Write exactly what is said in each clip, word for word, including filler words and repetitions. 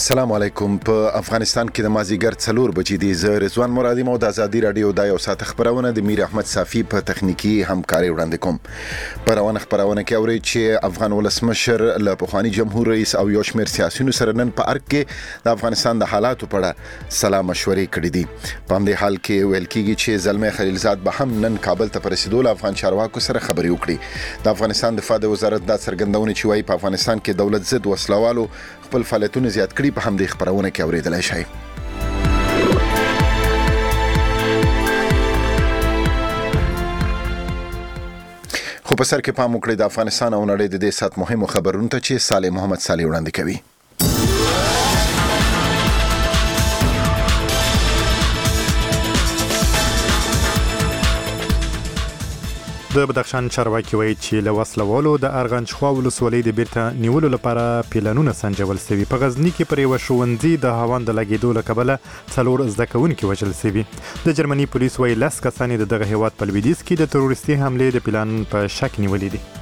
السلام علیکم. په افغانستان کې د مازیګر څلور بجې دي. زه رضوان مرادي مو د ازادي رادیو د یو ساعت خبرونه د میر احمد صافي په تخنیکی همکاري وړاندې کوم. پرونه خبرونه کې اوري چې افغان ولسمشر له پخوانی جمهور رئیس او یو شمېر سیاسيونو سره نن په ارګ کې د افغانستان د حالاتو په اړه سلا مشورې کړې دي. په همدې حال کې ویل کېږي چې زلمه خلیلزاد به هم نن کابل ته رسیدو له افغان چارواکو سره خبرې وکړي. د افغانستان دفاع وزارت د څرګندونې چې وايي په افغانستان کې دولت ضد وسلوالو خپل فعالیتونه زیات کړي. په همدې خبرونه کې اوریدلای شئ. خو په سر کې پام وکړئ د افغانستان او نړۍ د دې سات مهمو خبرونو ته چې صالح محمد صالح وړاندې کوي. د بدخشان چارواکي وایي چې له وسلوالو د ارغندخوا ولسوالۍ د بیرته نیولو لپاره پلانونه سنجول شوي. په غزني کې پر یو ښوونځي د هاوان د لګېدو له کبله څلور زده کوونکي وژل شوي. د جرمني پولیس وایي لس کسان د دغه هیواد په لویدیځ کې د تروریستي حملې د پلان په شک نیولي دي.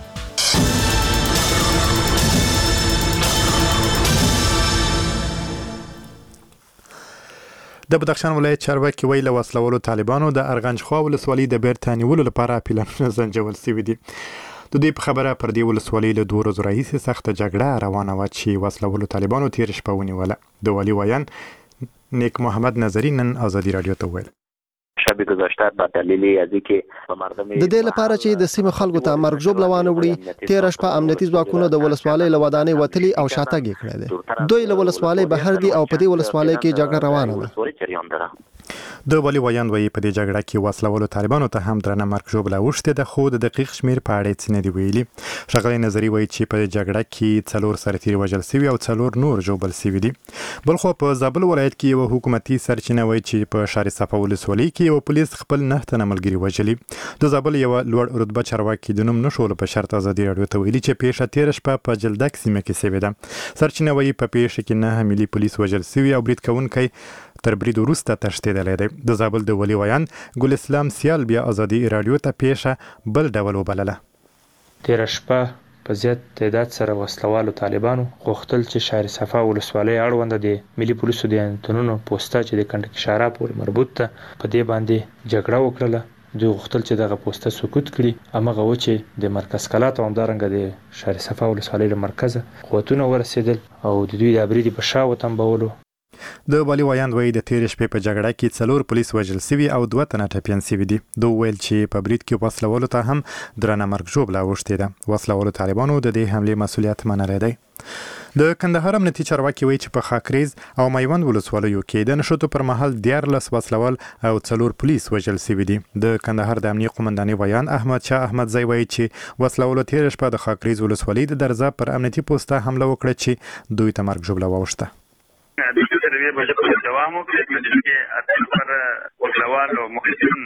د بدخشان ولایت چارواکي وایي له وسلوالو طالبانو د ارغندخوا ولسوالۍ د بیرته نیولو لپاره پلانونه سنجول شوي دي. د دې په خبره پر دې ولسوالۍ له دوه ورځو راهیسې سخته جګړه روانه وه چې وسلوالو طالبانو تېره شپه ونیوله. د والي ویان نیک محمد نظري نن ازادي رادیو ته وویل شب گذشته با دلیل ازی که مردم د دې لپاره چې د سیمې خلکو ته مرګ ژوبله وانه وړي، تېره شپه امنیتي ځواکونو د ولسوالۍ له ودانۍ وتلي او شاتګ یې کړی دی. دوی له ولسوالۍ بهر دي او په دې ولسوالۍ کې جګړه روانه ده. د والي ویان وایي په دې جګړه کې وسلوالو طالبانو ته هم درنه مرګ ژوبله اوښتې ده، خو د دقیق شمېر په اړه یې څه نه دي ویلي. ښاغلی نظري وایي چې په جګړه کې څلور سرتیري وژل شوي او څلور نور ژوبل شوي دي. بلخو په زابل ولایت کې یوه حکومتي سرچینه وایي چې په ښار صفا ولسوالۍ کې یوه پولیس خپل نه تنه ملګري وژلي. د زابل یوه لوړ رتبه چارواکي د نوم نښولو په شرط ازادي راډیو ته ویلي چې پیښه تېره شپه په جلدک سیمه کې شوې ده. سرچینه وایي په پیښه کې نه ملي پولیس وژل شوي او برید کوونکی تر برید وروسته تښتېدلی دی. د زابل د والي ویان ګل اسلام سیال بیا ازادي راډیو ته پیښه بل ډول وبلله. تېره شپه په زیات تعداد سره وسلوالو طالبانو غوښتل چې شهر صفا ولسوالۍ اړونده د ملي پولیسو د انتونونو پوسته چې د کنډک شارا پورې مربوط ده په دې باندې جګړه وکړله. دوی غوښتل چې دغه پوسته سقوط کړي. همغه و چې د مرکز کلات او همدارنګه د شهر صفا ولسوالۍ له مرکزه قوتونه ورسېدل او د دوی د برید په شا وتنبولو. د والي ویان وایي د تېرې شپې په جګړه کې څلور پولیس وژل شوي او دوه تنه ټپیان شوي دي. دوی ویل چې په برید کې وسلوالو ته هم درنه مرګ ژوبله اوښتې ده. وسلوالو طالبانو د دې حملې مسؤلیت منلی دی. د کندهار امنیتي چارواکي وایي چې په خاکریز او میوند ولسوالیو کې د نښتو پر مهال دیارلس وسلوال او څلور پولیس وژل شوي دي. د کندهار د امنیه قومندانۍ ویان احمد شاه احمدزی وایي چې وسلوالو تېره شپه د خاکریز ولسوالۍ د درزا پر امنیتي پوسته حمله وکړه چې دوی ته مرګ ژوبله واوښته. د دې سروې په ژبه دوام وکړي چې اصل پر وسلوال او محسن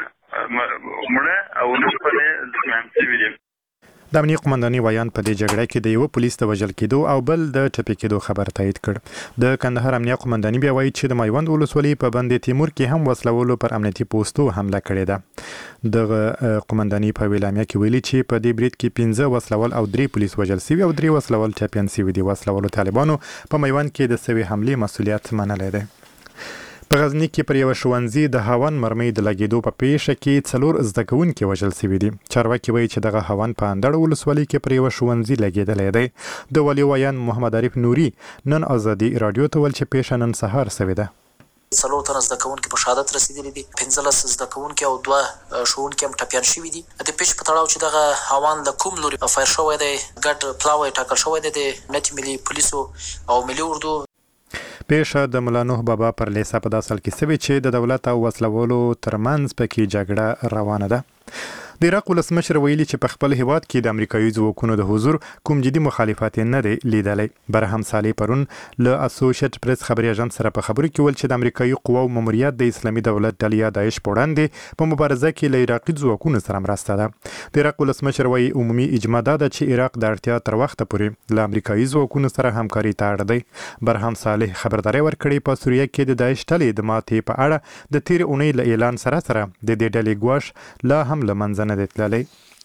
مړه او نشپنه زمام شوي دي. د امنیه قومندانۍ ویان په دې جګړه کې د یوه پولیس د وژل کېدو او بل د ټپي کېدو خبر تایید کړ. د کندهار امنیه قومندانۍ بیا وایي چې د میوند ولسوالۍ په بند تیمور کې هم وسلوالو پر امنیتي پوستو حمله کړې ده. دغه قومندانۍ په اعلامیه کې ویلي چې په دې برید کې پنځه وسلوال او درې پولیس وژل شوي او درې وسلوال ټپیان شوي دي. وسلوالو طالبانو په میوند کې د سوي حملې مسؤلیت منلی دی. په غزني کې پر یو ښوونځي د هاون مرمۍ د لګېدو په پیښه کې څلور زده کوونکي وژل شوي دي. چارواکي وایي چې دغه هاون په اندړ ولسوالۍ کې پر یو ښوونځي لګېدلی دی. د والي ویان محمد عارف نوري نن ازادي راډیو ته ویل چې پیښه نن سهار شوې ده. څلور تنه زده کوونکي په شهادت رسېدلي دي، پنځلس زده کوونکي او دوه ښوونکي هم ټپیان شوي دي. د پیښې په تړاو چې دغه هاون له کوم لوري فایر شوی دی، ګډ پلاوی ټاکل شوی دی د امنیتي ملي پولیسو او ملي اردو. پیښه د ملا نوح بابا پر لیسه په داسل کې شوې چې د دولت او وسلوالو ترمنځ پکې جګړه روانه ده. د عراق ولسمشر ویلي چې په خپل هیواد کې د امریکایي ځواکونو د حضور کوم جدي مخالفت نه دی لیدلی. برهم صالح پرون له اسوسییټ پریس خبري اژانس سره په خبرو کې ویل چې د امریکایي قواو ماموریت د اسلامي دولت ډلې یا داعش په وړاندې په مبارزه کې له عراقي ځواکونو سره مرسته ده. د عراق ولسمشر وایي عمومي اجماع دا ده چې عراق د اړتیا تر وخته پورې له امریکایي ځواکونو سره همکاري ته اړ دی. برهم صالح خبرداری ورکړې په سوریه کې د داعش ډلې د ماتې په اړه د تېرې اونۍ له اعلان سره سره د دې ډلې ګواښ لا هم له منځه نه دی تللی.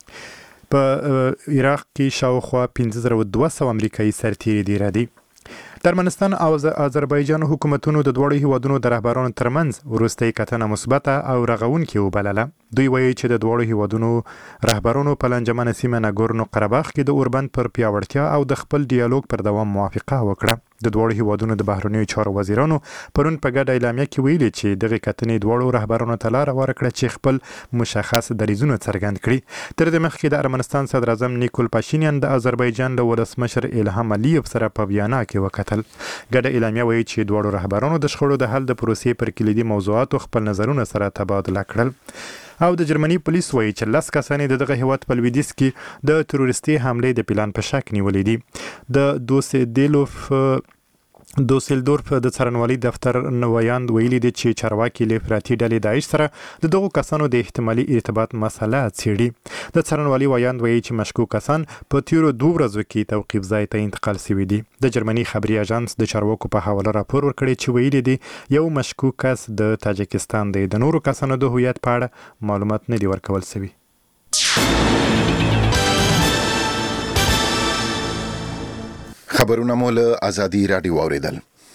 په عراق کې شاوخوا پنځه زره دوه سوه امریکایي سرتیري دېره دي. د ارمنستان او آذربایجان حکومتونو د دوړو هیوادونو د رهبرانو ترمنځ وروستۍ کتنه مثبته او رغونکې وبلله. دوی وایي چې د دوړو هیوادونو رهبرانو په لنجمنه سیمه ناګورنو قرهباغ کې د اوربند پر پیاوړتیا او د خپل ډیالوګ پر دوام موافقه وکړه. د دوړو هیوادونو د بهرنیو چارو وزیرانو پرون په ګډه اعلامیه کې ویلي چې دغه کتنې دوړو رهبرانو ته لار ورکړه چې خپل مشخص دریځونه څرګند کړي. تر دې مخکې د ارمنستان صدر اعظم نیکول پاشینیان د آذربایجان له ولسمشر الهام علیف سره په ویانا کې وکتل. ګډه اعلامیه وایي چې دوړو رهبرانو د شخړو د حل د پروسې پر کلیدي موضوعاتو خپل نظرونه سره تبادله کړل. او د جرمني پولیس وایي چې لس کسان د دغه هیواد په لویدیځ کې د تروریستي حملې د پلان په شک نیولې دي. د دوسیدلوف دوسلدورف د څارنوالۍ دفتر نویاند ویلي دي چې چارواکي له افراطي ډلې داعش سره د دغو کسانو د احتمالي ارتباط مسله څېړي. د څارنوالۍ ویاند وایي چې مشکوک کسان په تیرو دوه ورځو کې توقیف ځای ته انتقال شوي دي. د جرمني خبري اژانس د چارواکو په حواله راپور ورکړی چې ویلي دي یو مشکوک کس د تاجکستان دی. د نورو کسانو د هویت په اړه معلومات نه دي ورکول شوي. خبرونه مو له ازادي رادیو اوریدل.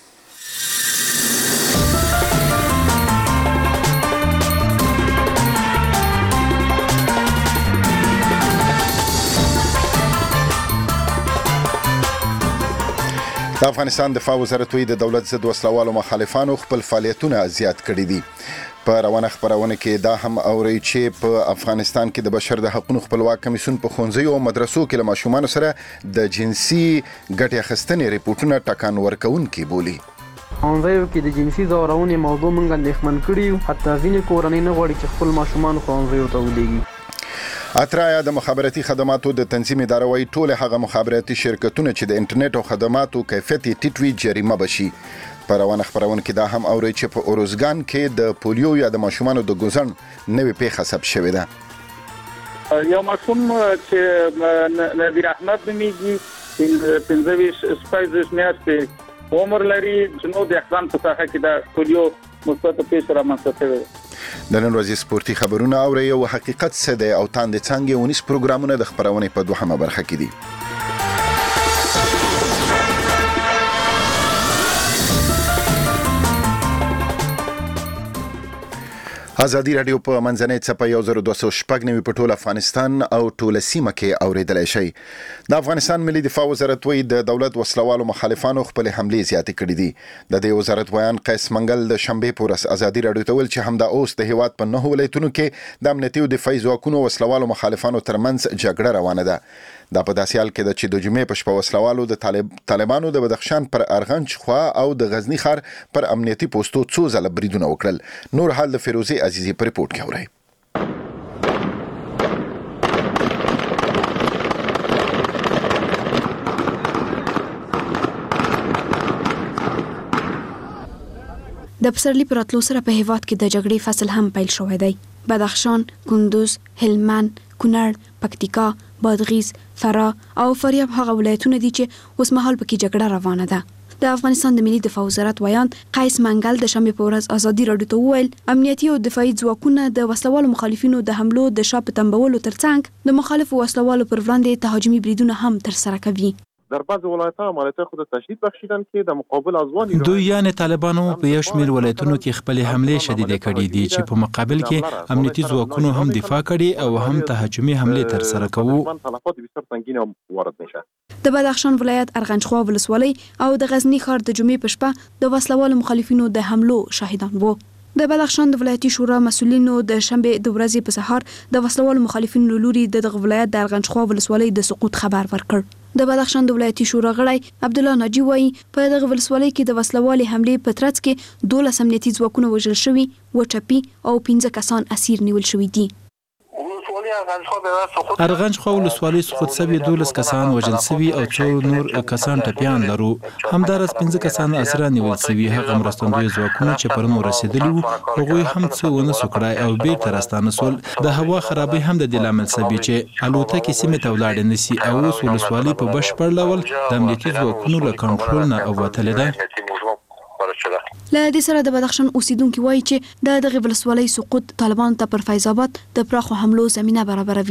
د افغانستان دفاع وزارت وی د دولت ضد وسلوالو مخالفانو خپل فعالیتونه زیات کړي دي. په روانه خبرونه کې دا هم اوري چې په افغانستان کې د بشر د حقوقو خپلواک کمیسیون په ښوونځیو او مدرسو کې له ماشومانو سره د جنسي ګټې اخیستنې ریپورتونه ټکان ورکوونکي بولي. ښوونځیو کې د جنسي ځورونې موضوع موږ اندېښمن کړي، حتی ځینې کورنۍ نه غواړي چې خپل ماشومان ښوونځیو ته ولېږي. اترایا د مخابراتي خدماتو د تنظیم اداره وايي ټول هغه مخابراتي شرکتونه چې د انټرنیټ او خدماتو کیفیت ټیټ وي جریمه بشي. په روانه خبرونه کې دا هم اوري چې په اوروزګان کې د پولیو یا د ماشومانو د ګوزن نوې پیښه ثبت شوې ده. یو ماشوم چې نذیر احمد نومیږي پنځه ویشت شپږ میاشتې عمر لري، چې نو د احسان په ساحه کې د پولیو مثبت پیښه رامنځته شوې ده. د نن ورځې سپورتي خبرونه اوري او حقیقت څه دی او تاندې څنګه ونیس پروګرامونه د خبرونه په دوهمه برخه کې دي. ازادي رادیو په منځنۍ څپه یو زر دوه سوه شپږ نوي په ټول افغانستان او ټول سیمه کې اوریدلای شي. د افغانستان ملي دفاع وزارت وی د دولت وسلوالو مخالفانو خپل حملې زیاتې کړې دي. د دې وزارت بیان قیس منګل د شنبې په ورځ ازادي رادیو ته ویل چې همدا اوس د هیواد په نهو ولایتونو کې د امنیتي او دفاعي ځواکونو وسلوالو مخالفانو ترمنځ جګړه روانه ده. دا په داسې حال کې د چې د جمعې په شپه وسلوالو د طالب طالبانو د بدخشان پر ارغنج خوا او د غزنی ښار پر امنیتي پوسټو څو ځله بریدونه وکړل. نور حال د فیروزي عزیزي په ریپورت کې اورئ. د پسرلي پر راتلو سره په هیواد کې د جګړې فصل هم پیل شوی دی. بدخشان، کندوز، هلمند، کونړ، پکتیکا، بادغیس، فراه او فاریاب هغه ولایتونه دي چې اوس مهال پکې جګړه روانه ده. د افغانستان د ملي دفاع وزارت ویان قیس منګل د شنبې په ورځ ازادي رادیو ته وویل امنیتي او دفاعي ځواکونه د وسلوالو مخالفینو د حملو د شا په تنبولو ترڅنګ د مخالفو وسلوالو پر وړاندې تهاجمي بریدونه هم ترسره کوي. در بعض ولایت‌ها مالته خود تشدید بخشیدن که در مقابل ازوان دوی یعنی طالبانو په یو شمېر ولایتونو کې خپل حمله شدیده کړې دي چې په مقابل کې امنیتي ځواکونو هم دفاع کړي او هم تهاجمي حمله ترسره کوي. د بدخشان ولایت ارغنجخوا ولسوالۍ او د غزنی ښار د جمعې په شپه د وسلوالو مخالفینو د حملو شاهدان وو. د بدخشان د ولایتي شورا مسؤلینو د شنبې د ورځې په سهار د وسلوالو مخالفینو لوري د دغه ولایت د ارغنجخوا ولسوالۍ د سقوط خبر ورکړ. د بدخشان د ولایتي شورا غړی عبد الله ناجی وایي په دغه ولسوالۍ کې د وسلوالې حملې په ترڅ کې دولس امنیتي ځواکونه وژل شوي، وچپي او پنځه کسان اسیر نیول شوي دي. ارغنجخوا ولسوالۍ سقوط شوي دولس کسان وژل شوي او څو نور کسان ټپیان لرو. همدارس پنځه کسان اسیران نیول شوي. هغه مرستندوی ځواکونه چې پرون ورسېدلي وو هغوی هم څه ونه سو کړای او بیرته راستانه سول. د هوا خرابۍ هم د دې لامل شوي چې الوتکې سیمې ته ولاړې نه سي او اوس ولسوالۍ په بشپړ ډول د امنیتي ځواکونو له کنټرول نه ووتلې ده. له دې سره د بدخشان اوسیدونکو وایي چې د دغه ولسوالۍ سقوط طالبانو ته پر فیض آباد د پراخو حملو زمينه برابروي.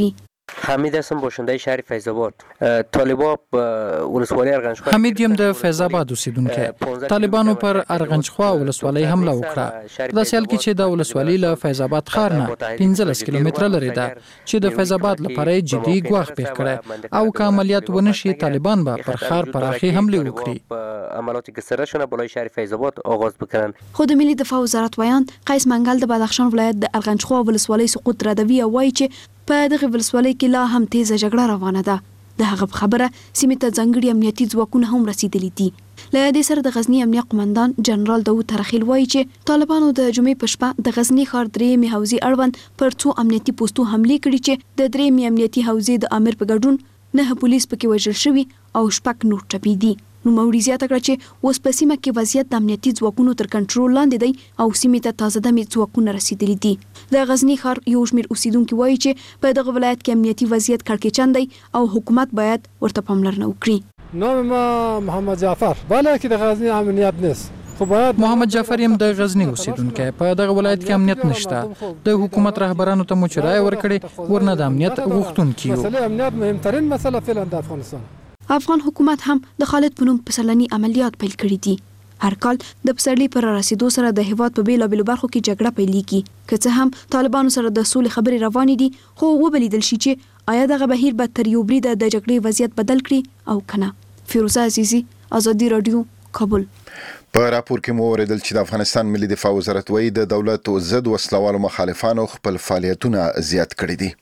حمید هستم، باشنده شهر فیض آباد. طالبان ولسوالۍ ارغنجخوا حمید یم د فیض آباد اوسیدونکی. طالبانو پر ارغنجخوا ولسوالۍ حمله وکړه. د سیال کې چې د ولسوالۍ له فیض آباد ښار نه پنځلس کیلومتره لري ده چې د فیض آباد لپاره جدي ګواښ پیښ کړی او که عملیات ونه شي طالبان به پر ښار پراخي حمله وکړي. عملیات که سره شونه بالای شهر فیض آباد آغاز بکنن. خود ملي دفاع وزارت ویان قیس منګل د بدخشان ولایت د ارغنجخوا ولسوالۍ سقوط ردوي او وایي چې په دغه ولسوالۍ کې لا هم تیزه جګړه روانه ده. د هغه خبره سیمې ته ځانګړي امنیتي ځواکونه هم رسیدلي دي. له دې سره د غزنی امنیه قومندان جنرال داوود ترخیل وایي چې طالبانو د جمعې په شپه د غزنی ښار درېیمې حوزې اړوند پر څو امنیتي پوسټو حملې کړي چې د درېیمې امنیتي حوزې د امیر په ګډون نه پولیس پکې وژل شوي او شپږ نور ټپي دي. نوموړي زیاته کړه چې اوس په سیمه کې وضعیت د امنیتي ځواکونو تر کنټرول لاندې دی او سیمې ته تازه دمې ځواکونه رسیدلي دي. د غزنی ښار یو شمېر اوسیدونکي وایي چې په دغه ولایت کې امنیتي وضعیت کړکېچن دی او حکومت باید ورته پاملرنه وکړي. نام ما محمد جعفر، بالا کې د غزنی امنیت نیست. محمد جعفر یم د غزنی اوسیدونکی. په دغه ولایت کې امنیت نشته. د حکومت رهبرانو ته مو چې رایه ورکړې ورنه د امنیت غوښتونکي یو. مسله امنیت مهمترین مسله فعلا د افغانستان. افغان حکومت هم د خالد په نوم پسرلني عملیات پیل کړي دي. هر کال د پسرلي پر رسیدو سره د هیواد په بیلابیلو برخو کې جګړه پیلېږي. که څه هم طالبانو سره د سولې خبرې روانې دي خو وبلیدل شي چې آیا دغه بهیر به تر یو بریده د جګړې وضعیت بدل کړي او کنه. فیروزه عزیزی، آزادي رادیو، کابل. په راپور کې مو اوریدل چې د افغانستان ملي دفاع وزارت وایي د دولت ضد وسلوالو مخالفانو خپل فعالیتونه زیات کړي دي.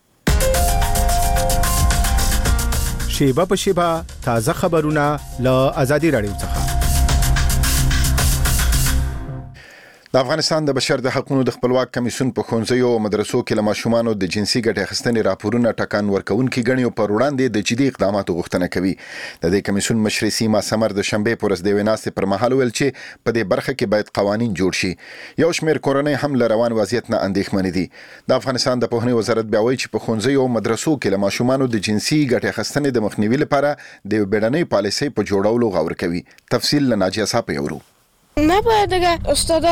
شیبه په شیبه تازه خبرونه له آزادي رادیو څخه. د افغانستان د بشر د حقوقو د خپلواک کمیسیون په ښوونځیو او مدرسو کې له ماشومانو د جنسي ګټې اخیستنې راپورونه ټکان ورکوونکي ګڼي او پر وړاندې د جدي اقداماتو غوښتنه کوي. د دې کمیسیون مشر سیما سمر د شنبې په ورځ د یوې ناستې پر مهال ویل چې په دې برخه کې باید قوانین جوړ شي. یو شمېر کورنۍ هم له روان وضعیت نه اندېښمنې دي. د افغانستان د پوهنې وزارت بیا وایي چې په ښوونځیو او مدرسو کې له ماشومانو د جنسي ګټې اخیستنې د مخنیوي لپاره د یو بیړنۍ پالیسۍ په جوړولو غور کوي. تفصیل له ناجیه صاحب یورو. نباید دیگه استادا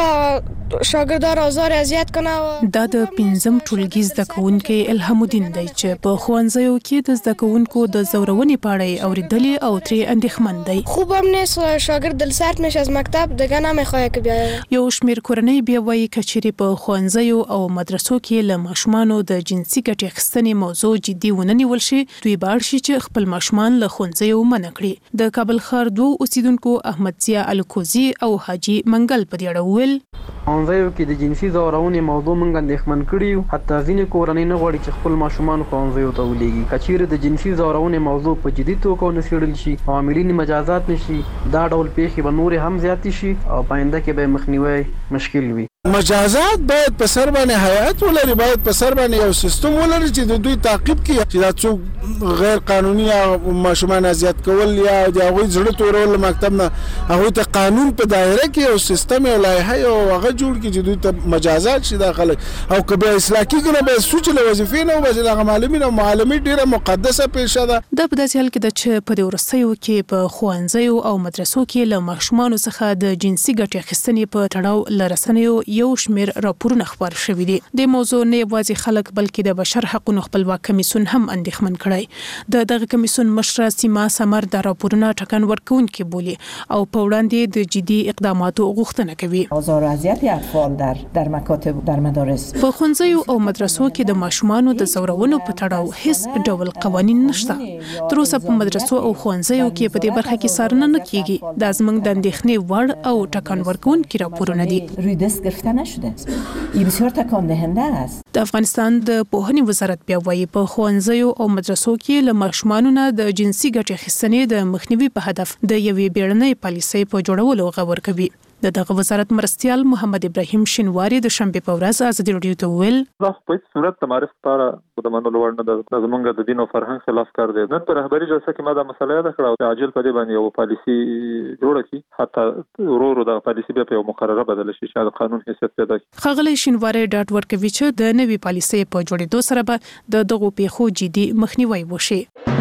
شاگردان آزار اذیت کنه. دا د پنځم ټولګي زده کوونکی الهام الدین دی چې په ښوونځیو کې د زده کوونکو د زورونې په اړه اوریدلې او ترې اندېښمن دی. خوبم نیست شاگرد دل سرد میشه از مکتب دیگه نمیخواد که بیاید. یو شمېر کورنۍ بیا وایي که چیرې په ښوونځیو او مدرسو کې له ماشومانو د جنسي ګټې اخیستنې موضوع جدي ونه نیول شي دوی به اړ شي چې خپل ماشومان له ښوونځیو منع کړي. د کابل ښار دوه اوسیدونکو احمد ضیا الکوزي او حاجي منګل په دې اړه وویل ښوونځیو کې د جنسي ځورونې موضوع موږ اندېښمن کړي یو. حتی ځینې کورنۍ نه غواړي چې خپل ماشومان ښوونځیو ته ولېږي. که چیرې د جنسي ځورونې موضوع په جدي توګه ونه څېړل شي او عاملین مجازات نه شي دا ډول پیښې به نورې هم زیاتې شي او په آینده کې به مخنیوی مشکل وي. مجازات باید په سر باندې حیات ولري، باید په سر باندې یو سیستم ولري چې د دوی تعقیب کړي چې دا څوک غیر قانوني یا ماشومان اذیت کول یا د هغوی زړه تورول مکتب نه هغوی ته قانون په دایره کې یو سیستم یو لایحه یو هغه جوړ کړي چې دوی ته مجازات شي داخله او که به اصلاح کېږي نو به سوچ له وظیفې نه وباسي. دغه معلمین او معلمې ډېره مقدسه پیشه ده. دا په داسې حال کې ده چې په دې وروستیو کې په ښوونځیو او مدرسو کې له ماشومانو څخه د جنسي ګټې اخیستنې په تړاو له رسنیو یو شمېر راپورونه خپاره شوي دي. د موضوع نه یوازې خلک بلکې د بشر حقوقو خپلواک کمیسیون هم اندېښمن کړی. د دغه کمیسیون مشر سیما سمر د راپورونه ټکان ورکوونکي بولي او په وړاندې د جدي اقداماتو غوښتنه کوي. آزار و اذیت اطفال در در مکاتب در مدارس په ښوونځیو او مدرسو کې د ماشومانو د زورونو په تړاو هیڅ ډول قوانین نشته. تر اوسه په مدرسو او ښوونځیو کې په دې برخه کې څارنه نه کیږي. دا زموږ د اندېښنې وړ او ټکان ورکوونکي راپورونه دي. روی دست گرفته نشده. این بسیار تکان دهنده است. د افغانستان د پوهنې وزارت بیا وایي په ښوونځیو او مدرسو کې له ماشومانو نه د جنسي ګټې اخیستنې د مخنیوي په هدف د یوې بیړنۍ پالیسۍ په جوړولو غور کوي. د دغه وزارت مرستیال محمد ابراهیم شینواری د شنبې په ورځ آزادي رادیو ته وویل دا په هیڅ صورت د معرف لپاره د منلو وړ نه ده. زموږ د دین او فرهنګ خلاف کار دی. نن په رهبري جلسه کې ما دا مسله یاده کړه او عاجل په دې باندې یو پالیسي جوړه کړي حتی ورو ورو د پالیسي بیا په یو مقرره بدل شي چې د قانون حیثیت پیدا کړي. ښاغلی شینواری ډاډ ورکوي چې د نوي پالیسۍ په جوړېدو سره به د دغو پیښو جدي مخنیوی وشي.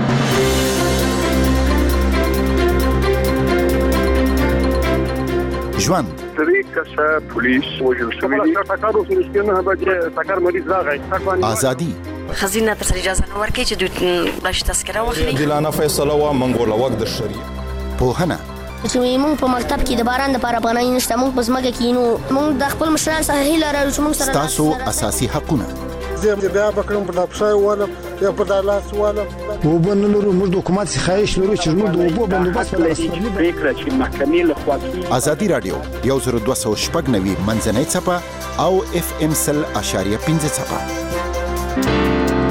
ژوند درې کسه پولیس وژل شوي دي. ټکر اوسه نه به ټکر مریض راغی. ازادي خزینه تر اجازه نه ورکړي چې دوی بلش تذکره واخلي. عادلانه فیصله و منګول وخت د شریعت پوهنه چې موږ په مکتب کې د باران د لپاره پناه نشته، موږ په ځمکه کې نو موږ د خپل مشران څخه هیله لرو چې موږ سره تاسو اساسي حقونه زه بیا بکرم په لپشای ولم یا په دالاس ولم وبنلرو موږ د حکومت خواهش لرو چې موږ د اوبو بندوبست لرو فکر چې محکمې له خوا ازادي رادیو یو زر دوه سوه شپږ نوي منځنۍ څپه او اف ام سل اشاریه پنځه څپه.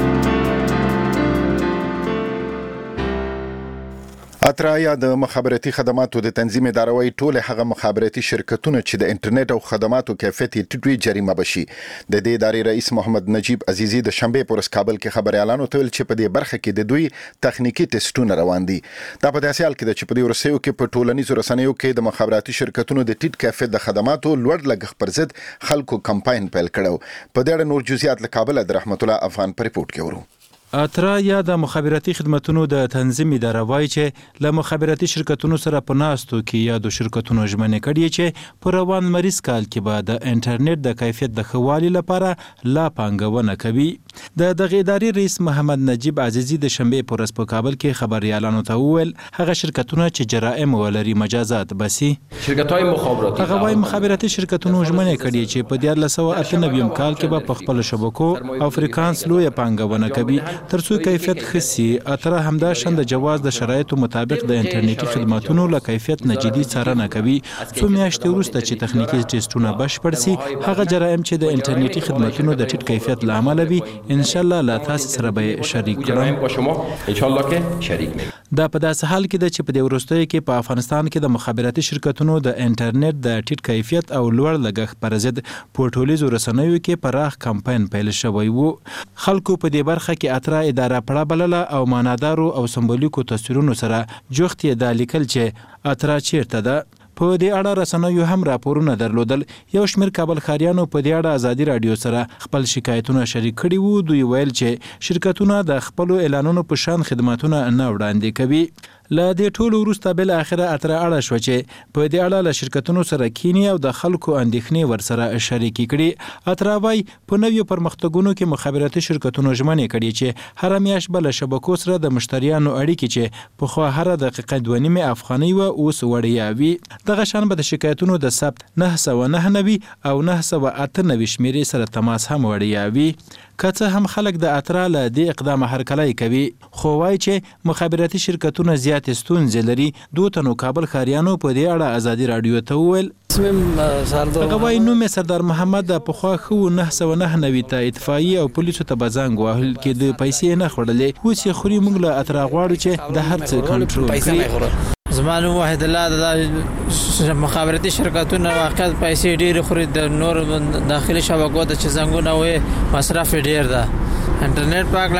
اترا یا د مخابراتي خدماتو د تنظیم ادارهوي ټول هغه مخابراتي شرکتونه چې د انټرنیټ او خدماتو کیفیت ټیټوي جریمه بشي. د دې ادارې رئیس محمد نجیب عزیزی د شنبه پر کابل کې خبري اعلان وکړ چې په دې برخه کې د دوی تخنیکی ټیسټونه روان دي. دا په داسې حال کې د چې په دې ورسېو کې په ټولنیزو رسنیو کې د مخابراتي شرکتونو د ټیټ کیفیت د خدماتو لوړ لګښت پر ضد خلکو کمپاین پیل کړو. په دې اړه نور جزئیات له کابل د رحمت الله افغان پر ریپورت کې ورو. اترا یا د مخابراتي خدماتو د تنظیم اداره وایي چې له مخابراتي شرکتونو سره په ناستو کې یا د شرکتونو ژمنې کړي چې په روان مریض کال کې به د انټرنیټ د کیفیت د خوالي لپاره لا پانګونه کوي. د دغه ادارې رئیس محمد نجیب عزیزی د شنبه په ورځ په کابل کې خبري اعلان وکړ هغه شرکتونه چې جرائم ولري مجازات بسي. شرکت‌های مخابراتی هغه وايي مخابراتي شرکتونو ژمنې کړي چې په دیار لسو اته نوي کال کې به په خپل شبکو او فریکانس لوی پانګونه کوي ترڅو کیفیت خسي. اترا همدا شند جواز د شرایطو مطابق د انټرنیټي خدماتونو له کیفیت نجدي څارنه کوي. څو میاشتې وروسته چې تخنیکی ټیسټونه بشپړ سي هغه جرایم چې د انټرنیټي خدماتونو د ټیټ کیفیت له امله وي ان شاء الله لا تاسو سره به شریک کړم. ان شاء الله کې شریک نه. دا په داسې حال کې د چې په دې وروستیو کې په افغانستان کې د مخابراتي شرکتونو د انټرنیټ د ټیټ کیفیت او لوړ لګښت پر ضد په ټولیزو رسنیو کې پراخ کمپاین پیل شوی وو. خلکو په دې برخه کې اترا اداره پړه بلله او مانادارو او سمبولیکو تصویرونو سره جوخت یې د لیکل چې اترا چیرته ده. په دې اړه رسنیو هم راپورونه درلودل. یو شمېر کابل ښاریانو په دې اړه ازادي رادیو سره خپل شکایتونه شریک کړي وو. دوی ویل چې شرکتونه د خپلو اعلانونو په شان خدماتونه نه وړاندې کوي. له دې ټولو وروسته بل اخره اترا اړه شو چې په دې اړه له شرکتونو سره کینی او د خلکو اندېښنې ورسره شریکې کړي. اترا وايي په نویو پرمختګونو کې مخابراتي شرکتونو ژمنې کړي چې هر میاشت بل شبکو سره د مشتریانو اړیکې چې په خو هر دقیقه دوه نیمه افغاني و اوس وړیا وي. دغه شان به د شکایتونو د ثبت نه سوه نه نوي او نه سوه اته نوي شمیرې سره تماس هم وړیا وي. که څه هم خلک د اترا له دې اقدام هرکلی کوي خو وایي چې مخابراتي شرکتونه زیات ستونزې لري. دوه تنو کابل ښاریانو په دې اړه ازادي رادیو ته وویل. هغه وایي نوم یې سردار محمد پخوا ښه نه سوه نه نوي ته اطفایي او پولیسو ته به زنګ وهل کې د پیسې نه خوړلې. اوس یې خوري موږ له اترا غواړو چې د هر څه کنټرول کړي. زمانو واحد الله د مخابراتي شرکتونو واقعیت پیسې ډېر خوري د نور داخلي شبکو ته چې زنګونه وي مصرف ډېر ده. انټرنیټ پاک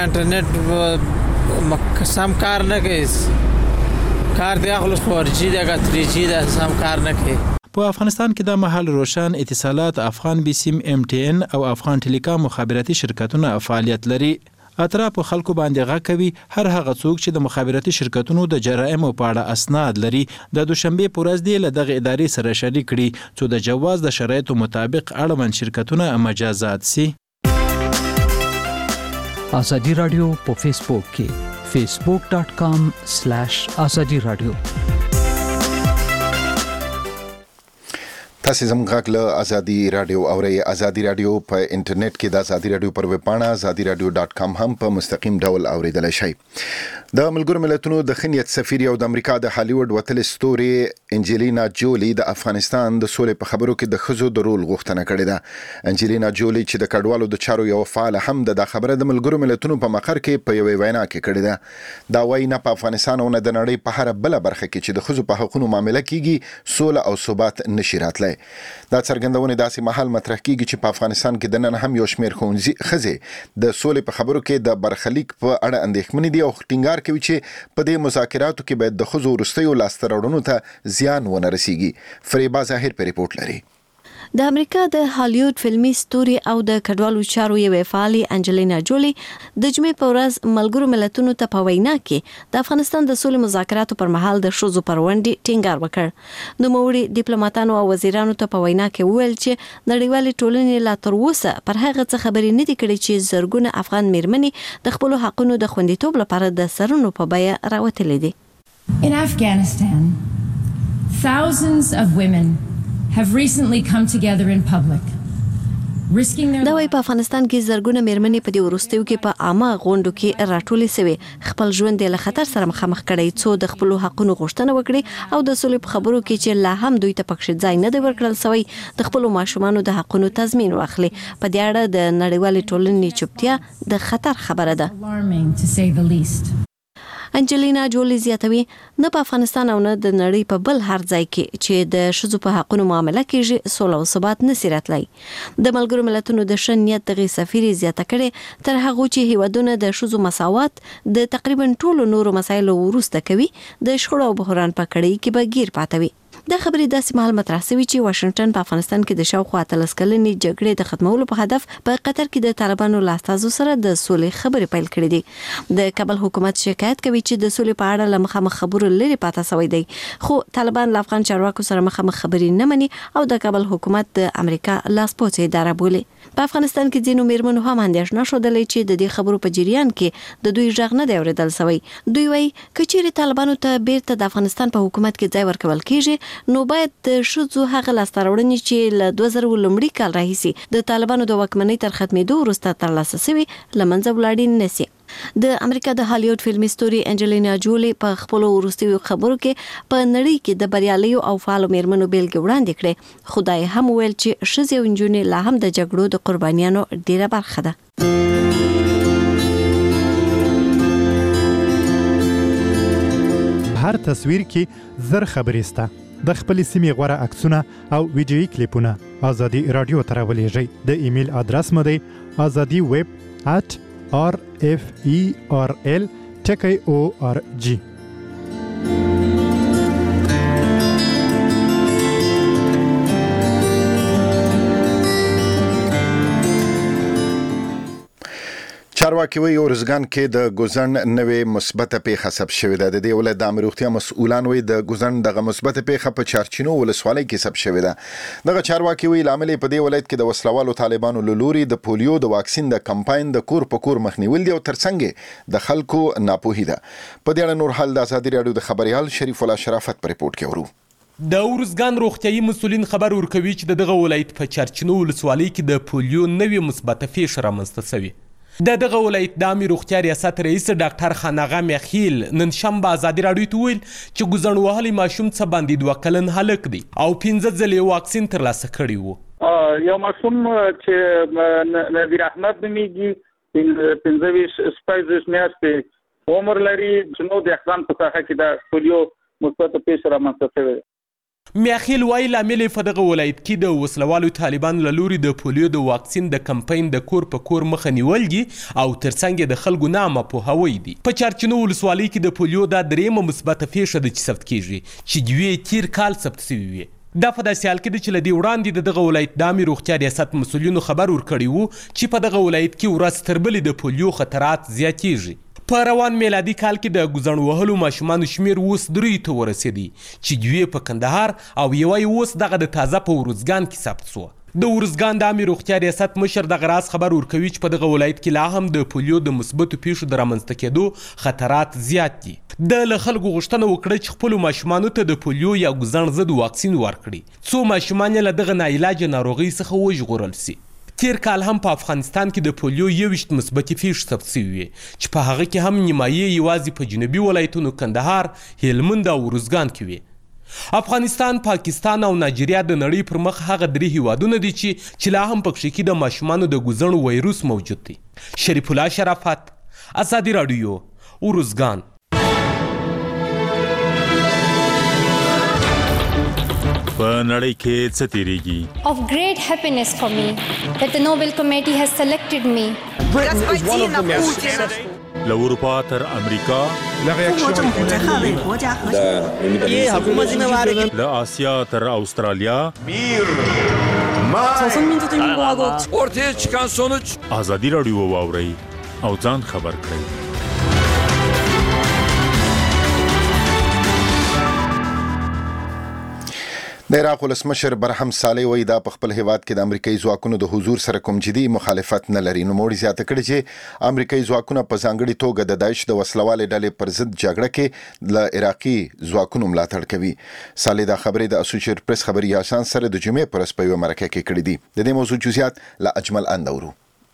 انټرنیټ سم کار نه کوي. کار دی خلاص فور جی دا تری جی دا سم کار نه کوي. په افغانستان کې د محل روشن اتصالات، افغان بیسیم، ام ټي ان او افغان ټیلیکام مخابراتي شرکتونه فعالیت لري. اترا په خلکو باندې غږ کوي هر هغه څوک چې د مخابراتي شرکتونو د جرائمو په اړه اسناد لري د دوشنبه په ورځ دی له دغه ادارې سره شریک کړي چې د جواز د شرایطو مطابق اړوند شرکتونه مجازات سي. ازادي رادیو په فیسبوک کې facebook dot com slash azadi radio. تاسو زموږ غږ له ازادي رادیو اورئ. ازادي رادیو په انټرنیټ کې د ازادي رادیو پر ویب پاڼه ازادي رادیو ډاټ کام هم په مستقیم ډول اوریدلای شئ. د ملګرو ملتونو د خنیت سفیر او د امریکا د هالیوډ وتل ستوري انجلینا جولی د افغانستان د سولې په خبرو کې د خزو د رول غوښتنه کړې ده. انجلینا جولی چې د کډوالو د چارو یو فعال هم د خبره د ملګرو ملتونو په مقر کې په یوې وینا کې کړې ده. دا وایي نه په افغانستان او نه د نړۍ په هر بل برخه کې چې د خزو په حقوقو معاملې کیږي سوله او ثبات نشي راتلای. دا څرګندونه داسې محل مطرح کیږي چې په افغانستان کې د نن هم یو شمېر ښوونځي ښځې د سولې په خبرو کې د برخلیک په اړه اندېښمنې دي او ټینګار کوي چې په دې مذاکراتو کې باید د ښځو وروستیو لاسته راوړنو ته زیان ونه رسیږي. فریبا ظاهر په ریپورت لري. د امریکا د هالیوډ فلمي ستوري او د کډوالو چارو یوې فعالي انجلینا جولی د جمعې په ورځ ملګرو ملتونو ته په وینا کې د افغانستان د سولې مذاکراتو پر مهال د ښځو پر ونډې ټینګار وکړ. نوموړي ډیپلوماټانو او وزیرانو ته په وینا کې وویل چې نړیوالې ټولنې لا تر اوسه پر هغه څه خبرې نه دي کړې چې زرګونه افغان میرمنې د خپلو حقونو د خوندیتوب لپاره د سرونو په بیه راوتلې دي. In Afghanistan, thousands of women have recently come together in public. دا وای په افغانستان کې زرګونه میرمنې په دې وروستیو کې په عامه غونډو کې راټولې شوې، خپل ژوند له خطر سره مخامخ کړي څو د خپل حقونو غوښتنه وکړي او د سولې په خبرو کې چې لا هم دوی ته پکښ ځای نه دی ورکړل شوی د خپل ماشومانو د حقونو تضمین واخلي. په دې اړه د نړیوالې ټولنې چوپتیا د خطر خبره ده. انجلینا جولی زیاتوي نه په افغانستان او نه د نړۍ په بل هر ځای کې چې د ښځو په حقونو معامله کېږي سوله او ثبات نشي راتلی. د ملګرو ملتونو د ښه نیت دغه سفیر زیاته کړي تر هغه چې هیوادونه د ښځو مساوات د تقریبا ټولو نورو مسایلو وروسته کوي د شخړو او بحران په کړۍ کې به گیر پاتوي. دا خبرې داسې مهال مطرح شوې چې واشنگټن په افغانستان کې د شاوخوا اتلس کلنې جګړې د ختمولو په هدف په قطر کې د طالبانو له استازو سره د سولې خبرې پیل کړې دي. د کابل حکومت شکایت کوي چې د سولې په اړه له مخامخ خبرو لري پاتې شوی دی، خو طالبان له افغان چارواکو سره مخامخ خبرې نه مني او د کابل حکومت د امریکا لاسپوڅې اداره بولي. په افغانستان کې ځینو میرمنو هم اندېښنه ښودلې چې د دې خبرو په جریان کې د دوی غږ نه دی اورېدل شوی. دوی وایي که چیرې طالبانو ته بیرته د افغانستان په حکومت کې ځای ورکول کېږي نو باید د ښځو هغه لاسته راوړنې چې له دوه زره لومړي کال راهیسې د طالبانو د واکمنۍ تر ختمېدو وروسته ترلاسه شوي له منځه ولاړې نه سي. د امریکا د هالیوډ فلمي ستوري انجلینا جولی په خپل وروستیو خبرو کې په نړۍ کې د بریالیو او فعالو میرمنو بیلګې وړاندې کړې. خدای هم ویل چې ښځې او نجونې لا هم د جګړو د قربانیانو ډیره برخه ده. هر تصویر کې زر خبرې سته. د خپلې سیمې غوره عکسونه او ویډیویي کلیپونه ازادي رادیو ته راولېږئ. د ایمیل ادرس مو دی ازادي ویب at r f e r l ټکی او ار جی. چارواکي وایي ارزګان کې د ګوزن نوې مثبته پیښه ثبت شوې ده. د دې ولایت د عامه روغتیا مسؤلان وایي د ګوزن دغه مثبته پیښه په چارچینو ولسوالۍ کې ثبت شوې ده. دغه چارواکي وایي لامل په دې ولایت کې د وسلوالو طالبانو له لوري د پولیو د واکسین د کمپاین د کور په کور مخنیول دي او ترڅنګ د خلکو ناپوهي ده. په دې اړه نور حال د ازادي رادیو د خبريال شریف الله شرافت په ریپورت کې ورو. د ارزګان روغتیايي مسؤلین خبر ورکوي چې دغه ولایت په چارچینو ولسوالۍ کې د پولیو نوې مثبته پیښه رامنځته شوې. د دغه ولایت د عامه روغتیا ریاست رئیس ډاکټر خاناغه میخیل نن شنبه ازادي رادیو ته ویل چې ګوزن وهلي ماشوم څه باندې دوه کلن هلک دی او پنځه ځلې واکسین ترلاسه کړی وو. یو ماشوم چې نذیر احمد نومیږي پنځه ویشت شپږ میاشتې عمر لري چې نو د اقدام په ساحه کې د پولیو مثبته پیښه رامنځته شوې. میخیل وایي لامل په دغه ولایت کې د وسلوالو طالبانو له لوري د پولیو د واکسین د کمپاین د کور په کور مخه نیول دي او ترڅنګ د خلکو نامه پوهاوی دي. په چارچینو ولسوالۍ کې د پولیو د دریمه مثبته پیښه د چې ثبت کیږي چې دوی تیر کال ثبت شوی وي. دا په داسې حال کې د چې لدی وړاندې د دغه ولایت د عامه روغتیا ریاست مسؤلینو خبر ورکړی وو چې په دغه ولایت کې ورځ تر بلې د پولیو خطرات زیاتېږي. په روان میلادي کال کې د ګوزن وهلو ماشومانو شمیر اوس دریو ته ورسېدی چې دوی په کندهار او یوه اوس دغه د تازه په ارزګان کې ثبت شو. د ارزګان د عامه روغتیا ریاست مشر دغه راز خبر ورکوي چې په دغه ولایت کې لا هم د پولیو د مثبتو پیښو د رامنځته کېدو خطرات زیات دي. د له خلکو غوښتنه وکړه چې خپلو ماشومانو ته د پولیو یا ګوزن ضد واکسین ورکړي څو ماشومان له دغه ناعلاجه ناروغۍ څخه وژغورل شي. تیر کال هم په افغانستان کې د پولیو یوویشت مثبتې پیښې ثبت شوې وې چې په هغه کې هم نیمایي یوازې په جنوبي ولایتونو کندهار، هلمند او ارزګان کې وې. افغانستان، پاکستان او نایجیریا د نړۍ پر مخ هغه درې هیوادونه دي چې چې لا هم پکښې کې د ماشومانو د ګوزن وایروس موجود دی. شریف الله شرافت، ازادي رادیو، ارزګان. په نړۍ کې څه تیریږي؟ Of great happiness for me that the Nobel Committee has selected me. Britain is one of the most successful. له اروپا تر امریکا، له آسیا تر استرالیا، Sosyal medyada ünlü ortaya çıkan sonuç Azadi Radio واورئ او ځان خبر کړئ. د عراق ولسمشر برهم صالح وایي دا په خپل هیواد کې د امریکایي ځواکونو د حضور سره کوم جدي مخالفت نه لري. نو موږ زیاته کړی چې امریکایي ځواکونه په ځانګړي توګه د داعش د وسلوالې ډلې پر ضد جګړه کې ل عراقي ځواکونو ملاتړ کوي. صالح دا خبرې د اسوسییټډ پریس خبري آژانس سره د جمعې پر ورځ په یوه مرکه کې کړې دي. د دې موضوع جزئیات له اجمل اندورو.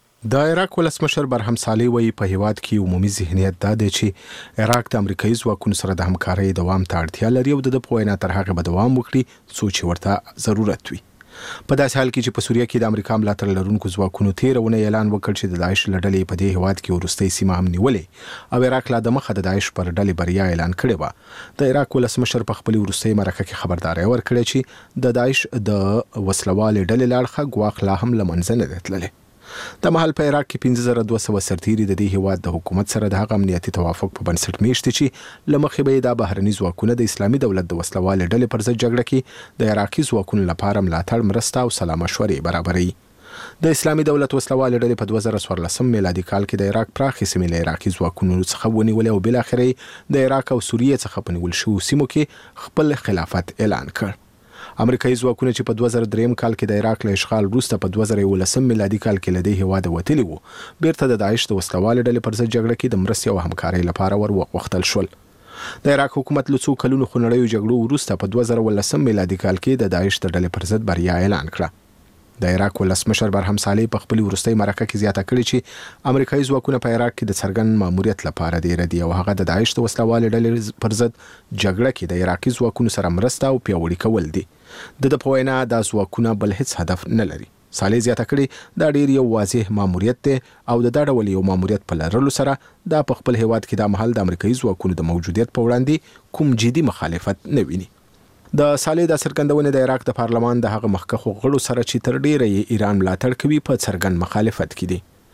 د عراق ولسمشر برهم صالح وایي په هیواد کې عمومي ذهنیت دا دی چې عراق د امریکایي ځواکونو سره د همکارۍ دوام ته اړتیا لري او د په وینا تر هغه به دوام وکړي څو چې ورته ضرورت وي. په داسې حال کې چې په سوریه کې د امریکا ملاتړ لرونکو ځواکونو تیرونه اعلان وکړ چې د داعش له ډلې په دې هیواد کې وروستۍ سیمه هم نیولې او عراق لا د مخه د داعش پر ډلې بریا اعلان کړې وه. د عراق ولسمشر په خپل وروستۍ مرکه کې خبرداري ورکړه چې د داعش د وسلوالې ډلې لاړخه ګواښ لا هم له منځه نه دی تللی. د مهال په عراق کې پنځه زره دوه سوه سرتیري د دې هیواد د حکومت سره د هغه امنیتي توافق په بنسټ میشتي چې لمخې به د بهرني ځواکونو د اسلامي دولت د وسلوالې ډلې پر ضد جګړه کې د عراقي ځواکونو لپاره ملاتړ مرسته او سلا مشورې برابروي. د اسلامي دولت وسلوالې ډلې په دوه زره څوارلسم میلادي کال کې د عراق پراخې سیمې له عراقي ځواکونو څخه ونیولې او بالاخره د عراق او سوریې څخه په نیول شوو سیمو کې خپل خلافت اعلان کړ. امریکایي ځواکونه چې په دوه زره درې کال کې د عراق له اشغال وروسته په دوه زره یولسم میلادي کال کې له دې هیواده وتلي وو بیرته د داعش د وسلوالې ډلې پر ضد جګړه کې د مرستې او همکارۍ لپاره ور وغوښتل شول. د عراق حکومت له څو کلونو خونړیو جګړو وروسته په دوه زره ولسم میلادي کال کې د داعش د ډلې پر ضد بریا اعلان کړه. د عراق ولسمشر برهم صالح په خپل وروستۍ مرکه کې زیاته کړې چې امریکایي ځواکونه په عراق کې د څرګند ماموریت لپاره دی ردي او هغه د داعش د وسلوالې ډلې پر ضد جګړه کې د عراقي ځواکونو سره مرسته او پیاوړي کول دي. د د په وینا د ځواکونه بل هیڅ هدف نه لري. صالح زیاته کړې دا ډیر یو واضح ماموریت دی او د دا ډول یو ماموریت په لرلو سره دا په خپل هیواد کې د محل د امریکایي ځواکونو د موجودیت په وړاندې کوم جدي مخالفت نه ویني. د صالح د څرګندونې د عراق د پارلمان د هغه مخکښو غړو سره چې تر ډیره یې ایران ملاتړ کوي په څرګند مخالفت کې دي.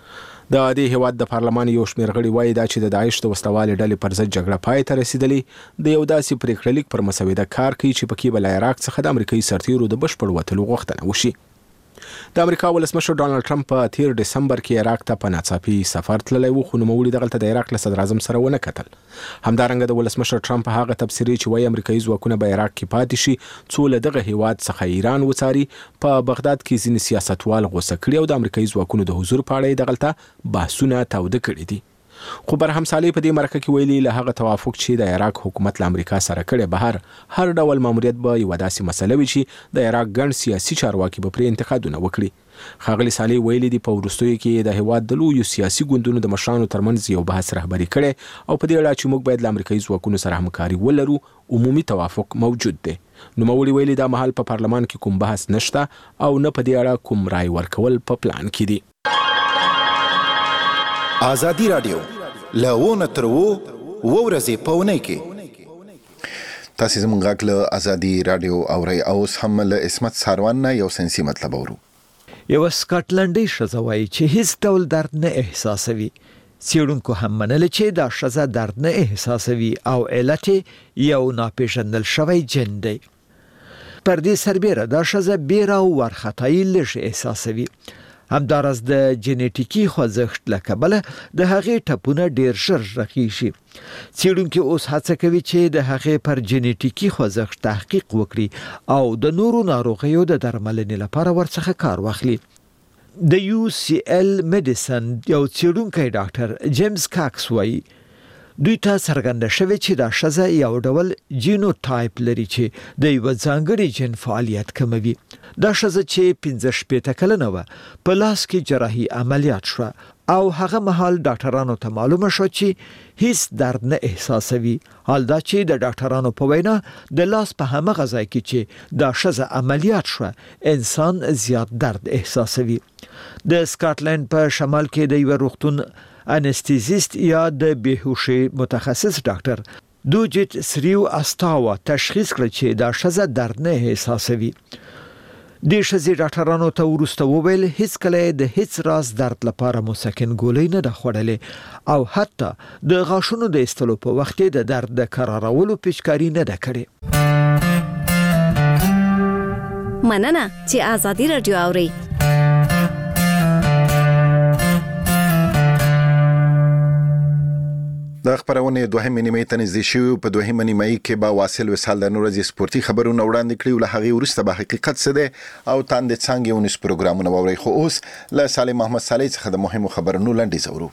د دې هیواد د پارلمان یو شمېر غړي وایي دا چې د داعش د وسلوالې ډلې پر ضد جګړه پای ته رسیدلې د یو داسې پریکړه لیک پر مسوده کار کوي چې پکې به له عراق څخه د امریکایي سرتیرو د بشپړ وتلو غوښتنه وشي. د امریکا ولسمشر ډانلډ ټرمپ په تیر دسمبر کې عراق ته په ناڅاپي سفر تللی و خو نوموړي دغلته د عراق له صدر اعظم سره ونه کتل. همدارنګه د ولسمشر ټرمپ هغه تبصرې چې وایي امریکایي ځواکونه به عراق کې پاتې شي څو له دغه هیواد څخه ایران وڅاري په بغداد کې ځینې سیاستوال غوسه کړي او د امریکایي ځواکونو د حضور په اړه دغلته بحثونه تاوده کړي دي. خو برهم صالح په دې مرکه کې ویلي له هغه توافق چې د عراق حکومت له امریکا سره کړی بهر هر ډول ماموریت به یوه داسې مسله وي چې د عراق ګڼ سیاسي چارواکي به پرې انتقادونه وکړي. ښاغلي صالح ویلي دي په وروستیو کې د هیواد د لویو سیاسي ګوندونو د مشرانو ترمنځ یو بحث رهبري کړی او په دې اړه چې موږ باید له امریکایي ځواکونو سره همکاري ولرو عمومي توافق موجود دی. نوموړي ویلي دا مهال په پارلمان کې کوم بحث نشته او نه په دې اړه کوم رای ورکول په پلان کې دي. آزادي رادیو لونه تر وو ورځې پونه کې تاسو زموږ غږ له آزادي رادیو اوري او هم له اسمت ساروان نه یو سنسي مطلب اورو. یو سکاټلنډي ښځه وایي چې هیڅ ډول درد نه احساسوي. څېړونکو هم منله چې دا ښځه درد نه احساسوي او علت یو ناپېژندل شوی جن دی. پر دې سربیره دا ښځه بیره او وارخطایي لږ احساسوي. همدارس د جنیټیکي خوځښت له کبله د هغې ټپونه ډیر ژر رغېږي. څېړونکي اوس هڅه کوي چې د هغې پر جنیټیکي خوځښت تحقیق وکړي او د نورو ناروغیو د درملنې لپاره ورڅخه کار واخلي. د یو سی ایل میډیسن یو څېړونکی ډاکټر جیمز کاکس وایي دوی ته څرګنده شوې چې دا ښځه یو ډول جینوټایپ لري چې د یوه ځانګړي جن فعالیت کموي. دا ښځه چې پنځه شپېته کلنه وه په لاس کې جراحي عملیات شوه او هغه مهال ډاکټرانو ته معلومه شو چې هیڅ درد نه احساسوي. حال دا چې د ډاکټرانو په وینا د لاس په همغه ځای کې چې دا ښځه عملیات شوه انسان زیات درد احساسوي. د سکاټلند په شمال کې د یوه روغتون انستیزیست یا د بیهوشي متخصص ډاکټر دوجیت سریو استاوا تشخیص کړ چې دا ښځه درد نه احساسوي. د ښځې ډاکټرانو ته وروسته وویل هیڅ کله د هیڅ راز درد لپاره مسکن ګولۍ نه ده خوړلې او حتی د غاښونو د ایستلو په وخت د درد د کرارولو پیچکاري نه ده کړې. مننه چې آزادي رادیو اوري. د خبرونه دوهمه نیمه ته نږدې شو. په دوهمه نیمه کې با واصل وسال د نورځي سپورتي خبرونه وړاندې کړي او له هغه وروسته به حقیقت څه ده او تاند څنګه ونس پروګرامونه ووري. خو اوس له سالم محمد صالح څخه د مهمو خبرونو لاندې زورو.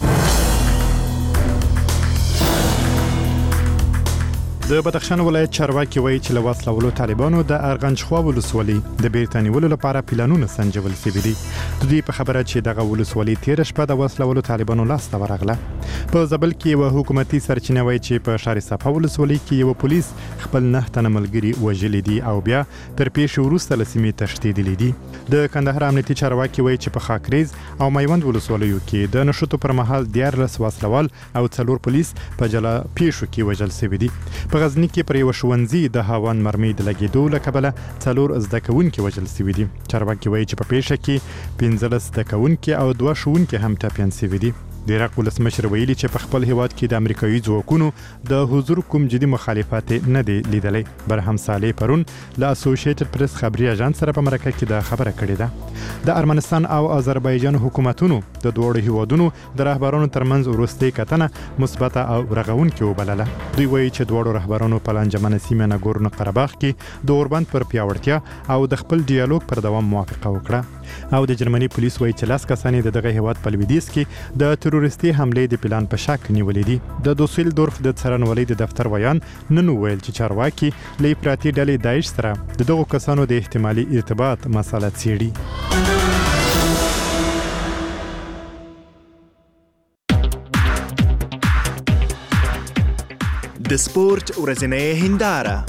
د بدخشان ولایت چارواکي وایي چې له وسلوالو طالبانو د ارغنجخوا ولسوالۍ د بیرته نیولو لپاره پلانونه سنجول شوي دي. د دې په خبره چې دغه ولسوالۍ تیر شپه د وسلوالو طالبانو لاسته ورغله. په زابل کې یو حکومتي سرچینه وایي چې په شهر صفا ولسوالۍ کې یو پولیس خپل نه تنه ملګري وژلي دي او بیا تر پیښې وروسته له سیمې تښتېدلي دي. د کندهار امنیتي چارواکي وایي چې په خاکریز او میوند ولسوالیو کې د نشټو پر مهال دیارلس وسلوال او څلور پولیس په جلا پیښو کې وژل شوي دي. په غزنی کې پر یو ښوونځي د هاوان مرمۍ د لګېدو له کبله څلور زده کوونکي وژل شوي دي. چارواکي وایي چې په پیښه کې پنځلس زده کوونکي او دوه ښوونکي هم ټپیان شوي دي. د عراق ولسمشر ویلي چې په خپل هیواد کې د امریکایي ځواکونو د حضور کوم جدي مخالفت نه دی لیدلی. برهم صالح پرون له اسوسییټډ پریس خبري اژانس سره په مرکه کې د خبره کړې ده. د ارمنستان او آذربایجان حکومتونو د دوړو هیوادونو د رهبرانو ترمنځ وروستي کتنه مثبته او رغونکې وبلله. دوی وایي چې دوړو رهبرانو په لانجمنه سیمه ناګورنو قرهباغ کې د اوربند پر پیاوړتیا او د خپل ډیالوګ پر دوام موافقه وکړه. او د جرمني پولیس وایي چې لاس کسانې د دغه هیواد په لویدیځ کې د تروریستي حملې د پلان په شک نیولې دي. د دوسیلدورف د څارنوالۍ د دفتر ویان نن ویل چې چارواکي له افراطي ډلې داعش سره د دغو کسانو د احتمالي ارتباط مسله څېړي. د سپورت ورځنۍ هنداره.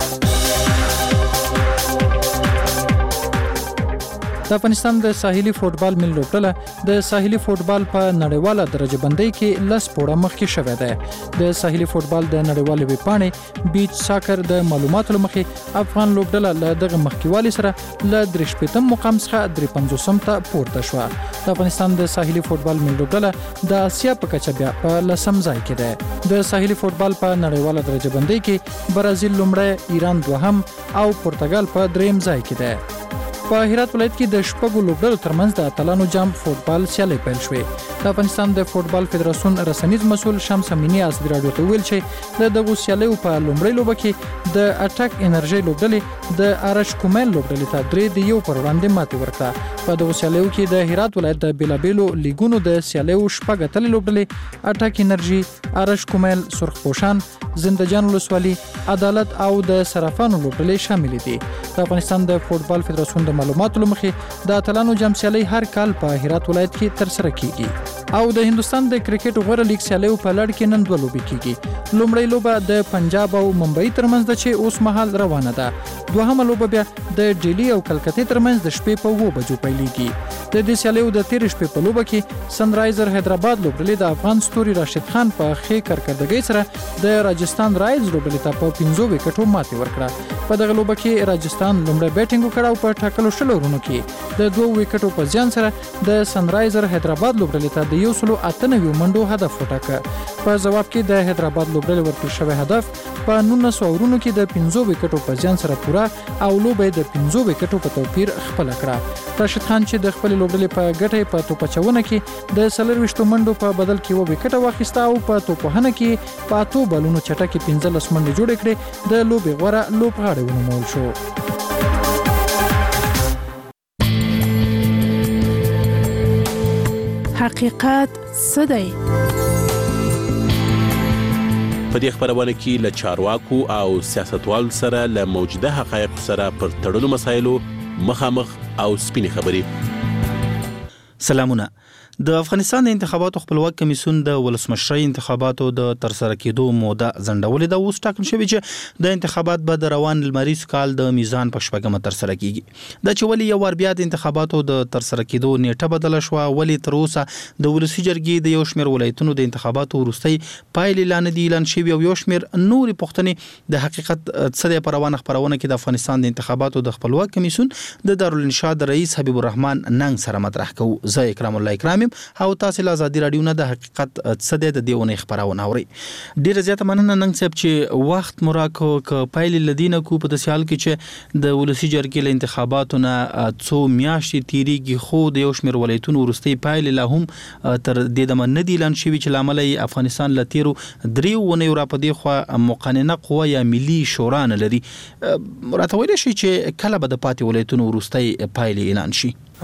د افغانستان د ساحلي فوټبال ملي لوبډله د ساحلي فوټبال په نړیواله درجه بندۍ کې لس پوړه مخکې شوې ده. د ساحلي فوټبال د نړیوالې ویبپاڼې بیچ ساکر د معلوماتو لمخې افغان لوبډله له دغه مخکېوالي سره له درې شپېتم مقام څخه درې پنځوسم ته پورته شوه. د افغانستان د ساحلي فوټبال ملي لوبډله د اسیا په کچه بیا په لسم ځای کې ده. د ساحلي فوټبال په نړیواله درجه بندۍ کې برازیل لومړی، ایران دوهم او پرتګال په دریم ځای کې ده. په هرات ولایت کې د شپږو لوبډلو ترمنځ د اتلانو جام فوټبال سیالۍ پیل شوې. د افغانستان د فوټبال فدراسیون رسنیز مسؤل شمس امینی ازادي راډیو ته ویل چې د دغو سیالیو په لومړۍ لوبه کې د اټک انرژي لوبډلې د ارش کومل لوبډلې ته درې د یو پر وړاندې ماتې ورکړه. په دغو سیالیو کې د هرات ولایت د بیلابیلو لیګونو د سیالیو شپږ اتلې لوبډلې اټک انرژي، ارش کومل، سرخپوشان، زندجان ولسوالي، عدالت او د صرافانو لوبډلې شامل دي. د افغانستان د فوټبال فدراسیون د معلوماتو لمخې د اتلانو جام سیالۍ هر کال په هرات ولایت کې ترسره کیږي. او د هندستان د کرکټ غوړه لیګ سیالیو په لړ کې نن دوه لوبې کیږي. لومړی لوبه د پنجاب او ممبئی ترمنځ ده چې اوس مهال روانه ده. دوهمه لوبه بیا د ډیلی او کلکتې ترمنځ د شپې په اووه بجو پیلېږي. د دې سیالیو د تېرې شپې په لوبه کې سنرایزر حیدرآباد لوبډلې د افغان ستوري راشد خان په ښې کارکردګۍ سره د راجستان رایلز لوبډلې ته په پنځو وکټو ماتې ورکړه. په دغه لوبه کې راجستان لومړی بیټینګ وکړ او په ټاکلو شلو رونو کې د دوه وکټو په زیان سره د سنرایزر حیدرآباد لوبډلې ته د یو سلو اته نوي منډو هدف وټاکه. په جواب کې د حیدرآباد لوبډلې ورکړل شوی هدف په نولس اورونو کې د پنځو وکټو په زیان سره پوره او لوبه د پنځو وکټو په توپیر خپل کړه. راشد خان چې د خپل لوبډلې په ګټه په توپچونه کې د څلرويشت منډو په بدل کې و وکټ واخیسته او په توپهنه کې په اتو بالونو چټکي پنځلس منډې جوړې کړې. د لوبې غوړه لوبغاړی ونومول شو. حقیقت څه دی؟ په دې خبرونه کې له چارواکو او سیاستوالو سره له موجوده حقایق سره پر تړلو مسایلو مخامخ او سپینې خبرې. سلامونه. د افغانستان د انتخاباتو خپلواک کمیسیون د ولسمشرۍ انتخاباتو د ترسره کېدو موده ځنډولې ده. اوس ټاکل شوی چې د انتخابات به د روان لمریز کال د میزان په شپږمه ترسره کیږي. دا چې ولې یو ور بیا د انتخاباتو د ترسره کېدو نیټه بدله شوه، ولې تر اوسه د ولسي جرګې د یو شمېر ولایتونو د انتخاباتو وروستۍ پایلې اعلان دي اعلان شوي او یو شمېر نورې پوښتنې د حقیقت څه دی په روانه خپرونه کې د افغانستان د انتخاباتو د خپلواک کمیسیون د دارالانشا د رئیس حبیب الرحمن ننګ سره مطرح کوو. زه اکرام الله اکرام او تاسو له ازادي رادیو نه د حقیقت څه د دیونه خبرونه اوري. ډیره زیاته مننه نن صاحب چې وخت مراکو ک پایل لدینه کو په سیال کې چې د ولسی جرګې له انتخاباتو نه څو میاشتې تیریږي خو د یو شمېر ولایتونو وروستي پایل له هم تر دې دمه نه دی اعلان شوی چې لامل افغانستان له تیرو دریو ونیو را په دې خو مقننه قوه یا ملي شورا نه لري. راته ویل شي چې کله به د پاتې ولایتونو وروستي پایلې اعلان شي؟